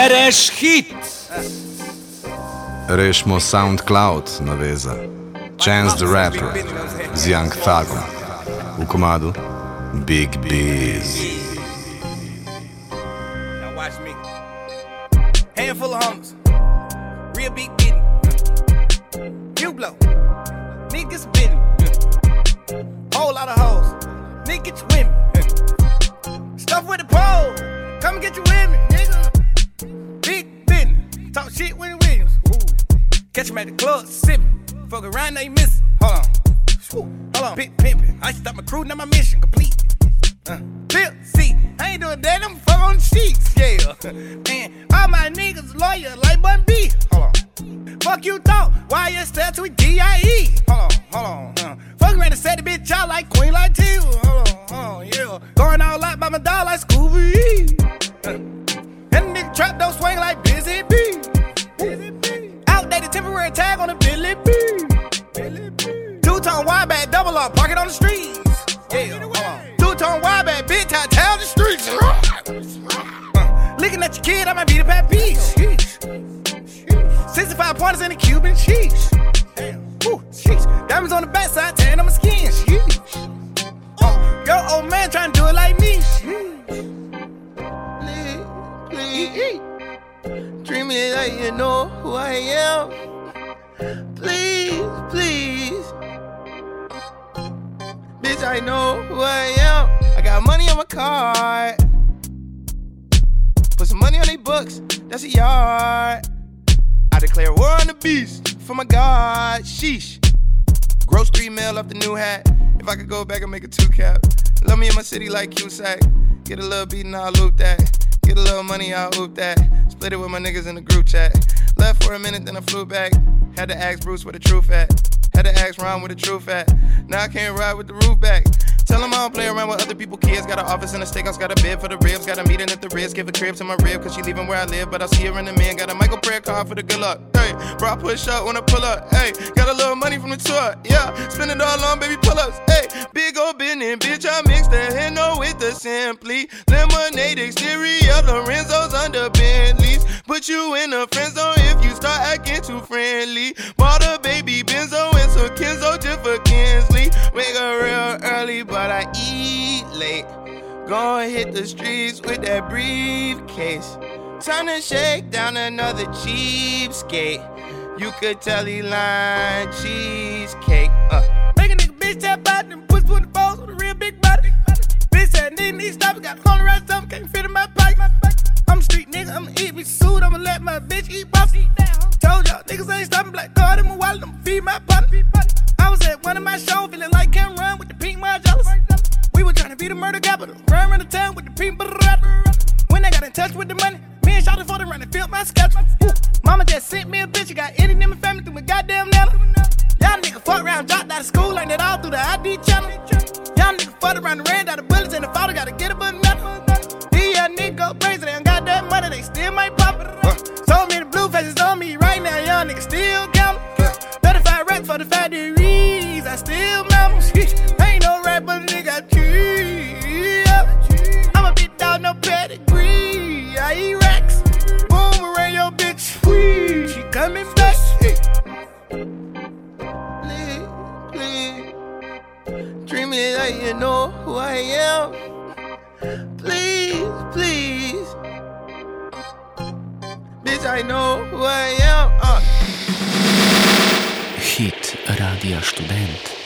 Bereš hit! Rešimo SoundCloud naveza. Chance the Rapper z Young Thugom v komadu Big Biz. Now watch me. Handful of homies, real big getting. You blow, niggas bidding. Whole lot of hoes, nigga get your women. Stuff with the pole, come and get your women, nigga. Big business, talk shit when it wins. Catch him at the club, sippin'. Fuck around, now you miss it. Hold on, big pimpin'. I stop my crew, now my mission complete. Bill, see, I ain't doing that, I'm fuck on the sheets, yeah. Man, all my niggas lawyer like Bun B. Hold on. Fuck you thought, why you step to a D.I.E. Hold on. Fuck around and set the bitch out like Queen Latifah. Hold on, yeah. Going all out by my dog like Scooby. And the nigga trap don't swing like Busy B. Outdated temporary tag on the Billy B. Two-tone wide bag, double up, park it on the streets. Yeah, two-tone wide bag, bitch, I tell the streets. Looking at your kid, I might be the bad piece. 65 pointers in the Cuban cheese. Diamonds on the backside, tan on my skin. Your old man trying to do it like me. Please, treat me like you know who I am. Please. Bitch, I know who I am. I got money on my card. Put some money on they books, that's a yard. I declare war on the beast for my God, sheesh. Gross 3 mil off the new hat. If I could go back and make a 2-cap. Love me in my city like Cusack. Get a little beat and I'll loop that. Get a little money, I'll hoop that. Split it with my niggas in the group chat. Left for a minute, then I flew back. Had to ask Bruce where the truth at. Had to ask Ron where the truth at. Now I can't ride with the roof back. Tell them I don't play around with other people's kids. Got an office in the steakhouse, got a bed for the ribs. Got a meeting at the Ritz, give a crib to my rib. Cause she leaving where I live, but I see her in the man. Got a Michael prayer card for the good luck. Hey, bro, I push up when I pull up. Hey, got a little money from the tour. Yeah, spend it all on baby pull-ups. Hey, big old business, bitch, I mix the Heno with the Simply. Lemonade exterior, Lorenzo's under Bentleys. Put you in a friend zone if you start acting too friendly. Bought a baby Benzo and some Kenzo just for Kinsley. Wake up real early, but I eat late. Gonna hit the streets with that briefcase. Time to shake down another cheapskate. You could tell he lying cheesecake. Make a nigga bitch tap out and push 24s with a real big body. Bitch said nigga need stop, got a around something, can't fit in my pocket. I'm a street nigga, I'ma eat me suit, I'ma let my bitch eat bossy. Told y'all niggas ain't stopping, black card in my wallet, I'ma feed my body. I was at one of my shows, feeling like Cameron with the pink Margiela. We were trying to be the murder capital, run around the town with the pink Barretta. When they got in touch with the money, me and Shawty for the run and filled my schedule. Mama just sent me a bitch, you got any in my family through my goddamn Nana. Y'all niggas fuck around, dropped out of school, learned it all through the ID channel. Y'all niggas fuck around and ran out of bullets, and the father gotta get a banana. These young niggas go crazy, they don't got that money, they still might pop it. So many blue faces on me right now, young niggas still count. 35 racks for the factories, I still mammal. Ain't no rap, but a nigga cheese. I'm a big dog, no pedigree. I eat racks, boomerang your bitch, squeeze. She coming back. Please, treat me like you know who I am. Please, bitch, I know who I am. Hit Radija Student.